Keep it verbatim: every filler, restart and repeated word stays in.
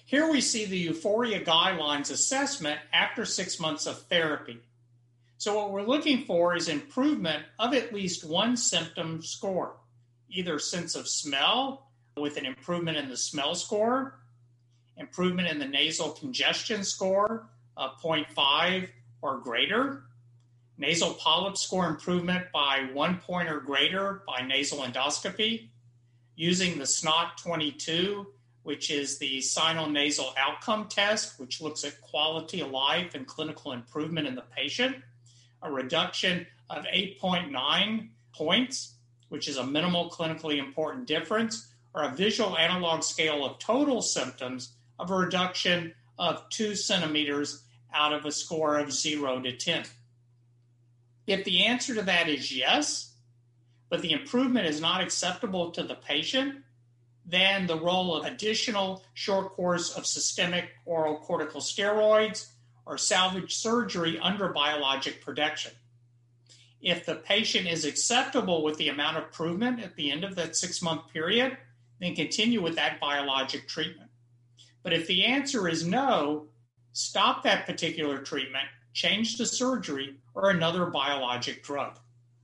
Here we see the Euphoria Guidelines assessment after six months of therapy. So what we're looking for is improvement of at least one symptom score, either sense of smell with an improvement in the smell score, improvement in the nasal congestion score of zero point five or greater, nasal polyp score improvement by one point or greater by nasal endoscopy, using the S N O T twenty-two, which is the sinonasal outcome test, which looks at quality of life and clinical improvement in the patient, a reduction of eight point nine points, which is a minimal clinically important difference, or a visual analog scale of total symptoms of a reduction of two centimeters out of a score of zero to ten. If the answer to that is yes, but the improvement is not acceptable to the patient, then the role of additional short course of systemic oral corticosteroids or salvage surgery under biologic protection. If the patient is acceptable with the amount of improvement at the end of that six-month period, then continue with that biologic treatment. But if the answer is no, stop that particular treatment, change to surgery or another biologic drug.